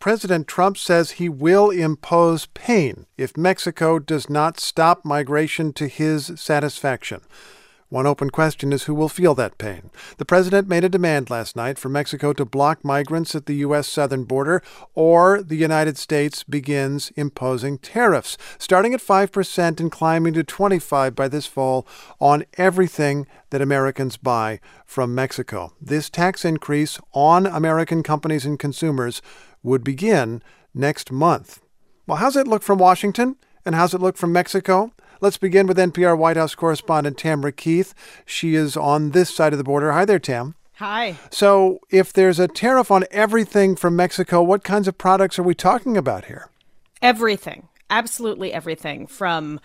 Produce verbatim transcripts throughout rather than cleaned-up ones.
President Trump says he will impose pain if Mexico does not stop migration to his satisfaction. One open question is who will feel that pain. The president made a demand last night for Mexico to block migrants at the U S southern border, or the United States begins imposing tariffs, starting at five percent and climbing to twenty-five percent by this fall on everything that Americans buy from Mexico. This tax increase on American companies and consumers would begin next month. Well, how's it look from Washington? And how's it look from Mexico? Let's begin with N P R White House correspondent Tamara Keith. She is on this side of the border. Hi there, Tam. Hi. So if there's a tariff on everything from Mexico, what kinds of products are we talking about here? Everything. Absolutely everything, from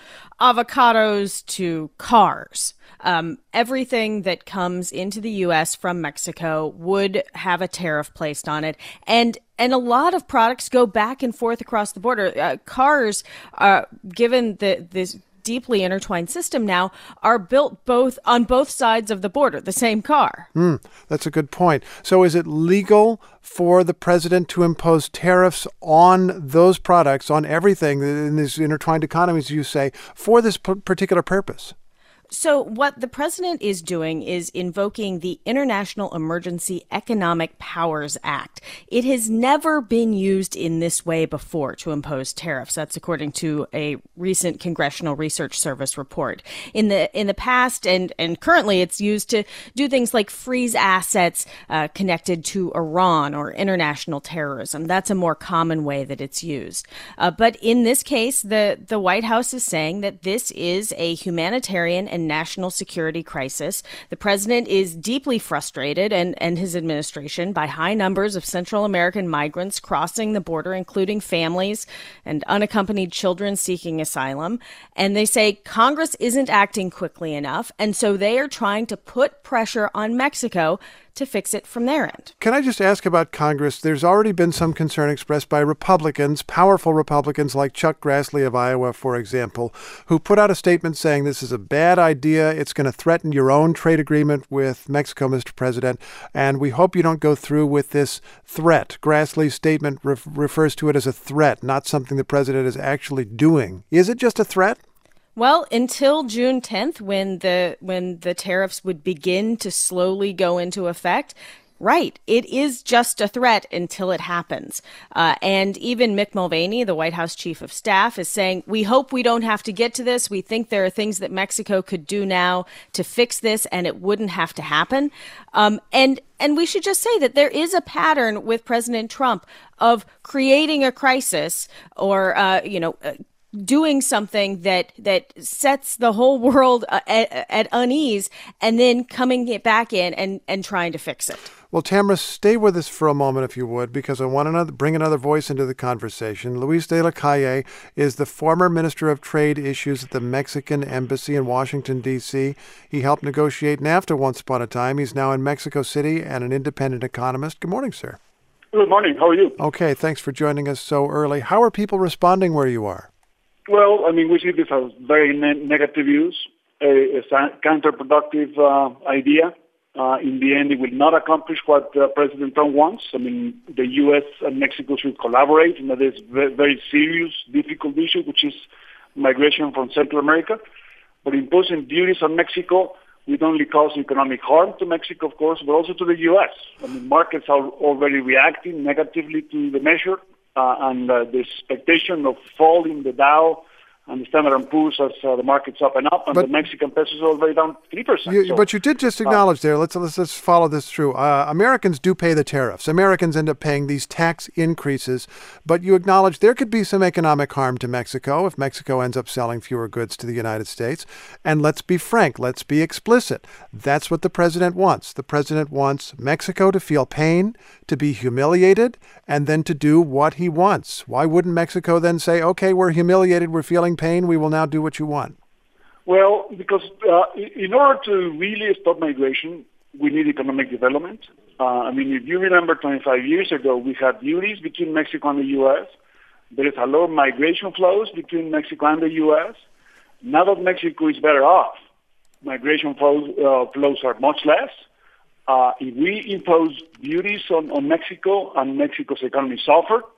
avocados to cars. Um, everything that comes into the U S from Mexico would have a tariff placed on it. And and a lot of products go back and forth across the border. Uh, cars, uh, given the this deeply intertwined system now, are built both on both sides of the border, the same car. Mm, that's a good point. So is it legal for the president to impose tariffs on those products, on everything in these intertwined economies, you say, for this p- particular purpose? So what the president is doing is invoking the International Emergency Economic Powers Act. It has never been used in this way before to impose tariffs. That's according to a recent Congressional Research Service report. In the in the past and, and currently, it's used to do things like freeze assets uh, connected to Iran or international terrorism. That's a more common way that it's used. Uh, but in this case, the, the White House is saying that this is a humanitarian and national security crisis. The president is deeply frustrated, and, and his administration, by high numbers of Central American migrants crossing the border, including families and unaccompanied children seeking asylum. And they say Congress isn't acting quickly enough, and so they are trying to put pressure on Mexico to fix it from their end. Can I just ask about Congress? There's already been some concern expressed by Republicans, powerful Republicans like Chuck Grassley of Iowa, for example, who put out a statement saying this is a bad idea. It's going to threaten your own trade agreement with Mexico, Mister President, and we hope you don't go through with this threat. Grassley's statement re- refers to it as a threat, not something the president is actually doing. Is it just a threat? Well, until June tenth, when the when the tariffs would begin to slowly go into effect, right, it is just a threat until it happens. Uh, and even Mick Mulvaney, the White House chief of staff, is saying, we hope we don't have to get to this. We think there are things that Mexico could do now to fix this, and it wouldn't have to happen. Um, and and we should just say that there is a pattern with President Trump of creating a crisis or, uh, you know, uh, doing something that that sets the whole world uh, at, at unease and then coming it back in and, and trying to fix it. Well, Tamara, stay with us for a moment, if you would, because I want to bring another voice into the conversation. Luis de la Calle is the former Minister of Trade Issues at the Mexican Embassy in Washington, D C He helped negotiate NAFTA once upon a time. He's now in Mexico City and an independent economist. Good morning, sir. Good morning. How are you? Okay, thanks for joining us so early. How are people responding where you are? Well, I mean, we see this as very ne- negative use, a, a counterproductive uh, idea. Uh, in the end, it will not accomplish what uh, President Trump wants. I mean, the U S and Mexico should collaborate in this very, very serious, difficult issue, which is migration from Central America. But imposing duties on Mexico would only cause economic harm to Mexico, of course, but also to the U S. I mean, markets are already reacting negatively to the measure. Uh, and uh, the expectation of falling the Dow and the Standard and Poor's as uh, the market's up and up, and but, the Mexican peso is already down three percent. You, so, but you did just acknowledge uh, there, let's, let's let's follow this through. Uh, Americans do pay the tariffs. Americans end up paying these tax increases, but you acknowledge there could be some economic harm to Mexico if Mexico ends up selling fewer goods to the United States. And let's be frank, let's be explicit. That's what the president wants. The president wants Mexico to feel pain, to be humiliated, and then to do what he wants. Why wouldn't Mexico then say, okay, we're humiliated, we're feeling pain, we will now do what you want? Well, because uh, in order to really stop migration, we need economic development. Uh, I mean, if you remember twenty-five years ago, we had duties between Mexico and the U S. There is a lot of migration flows between Mexico and the U S. Now that Mexico is better off, migration flows, uh, flows are much less. Uh, if we impose duties on, on Mexico and Mexico's economy suffer,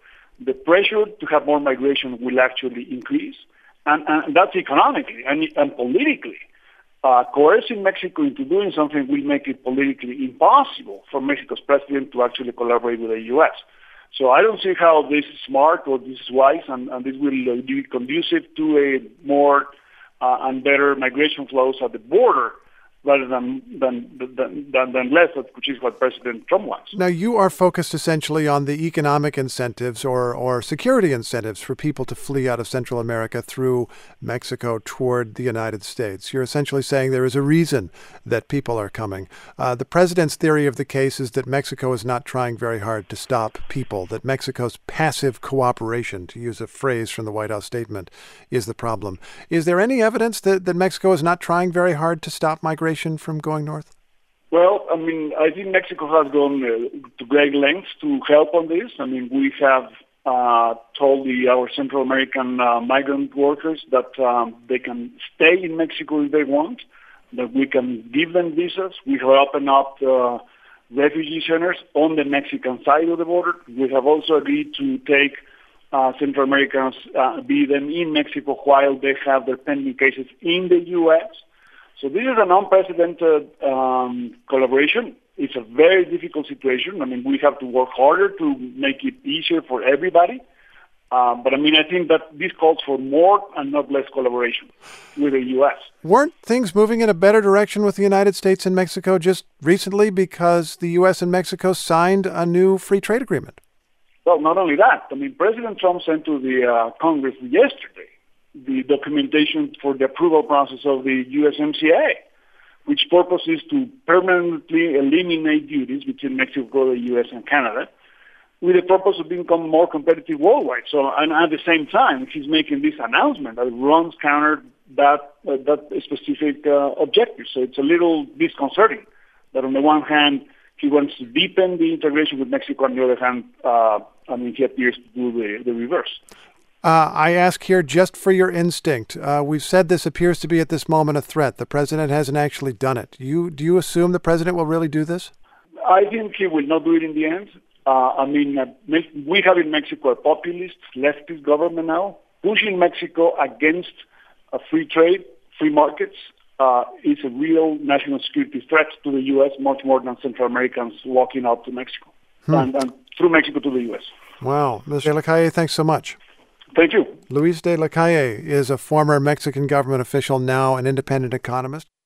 the pressure to have more migration will actually increase. And, and that's economically and, and politically. Uh, coercing Mexico into doing something will make it politically impossible for Mexico's president to actually collaborate with the U S. So I don't see how this is smart or this is wise, and, and this will uh, be conducive to a more uh, and better migration flows at the border, rather than than, than, than, than less, which is what President Trump wants. Now, you are focused essentially on the economic incentives or, or security incentives for people to flee out of Central America through Mexico toward the United States. You're essentially saying there is a reason that people are coming. Uh, the president's theory of the case is that Mexico is not trying very hard to stop people, that Mexico's passive cooperation, to use a phrase from the White House statement, is the problem. Is there any evidence that, that Mexico is not trying very hard to stop migration from going north? Well, I mean, I think Mexico has gone uh, to great lengths to help on this. I mean, we have uh, told the, our Central American uh, migrant workers that um, they can stay in Mexico if they want, that we can give them visas. We have opened up uh, refugee centers on the Mexican side of the border. We have also agreed to take uh, Central Americans, uh, be them in Mexico while they have their pending cases in the U S. So this is an unprecedented um, collaboration. It's a very difficult situation. I mean, we have to work harder to make it easier for everybody. Um, but I mean, I think that this calls for more and not less collaboration with the U S. Weren't things moving in a better direction with the United States and Mexico just recently because the U S and Mexico signed a new free trade agreement? Well, not only that. I mean, President Trump sent to the uh, Congress yesterday the documentation for the approval process of the U S M C A, which purpose is to permanently eliminate duties between Mexico, the U S, and Canada, with the purpose of becoming more competitive worldwide. So, and at the same time, he's making this announcement that runs counter that uh, that specific uh, objective. So it's a little disconcerting that on the one hand, he wants to deepen the integration with Mexico, on the other hand, uh, I mean, he appears to do the, the reverse. Uh, I ask here just for your instinct. Uh, we've said this appears to be at this moment a threat. The president hasn't actually done it. You, do you assume the president will really do this? I think he will not do it in the end. Uh, I mean, uh, we have in Mexico a populist, leftist government now, pushing Mexico against a free trade, free markets. Uh, is a real national security threat to the U S, much more than Central Americans walking out to Mexico, hmm. and, and through Mexico to the U S. Wow. Mister De La Calle, thanks so much. Thank you. Luis De La Calle is a former Mexican government official, now an independent economist.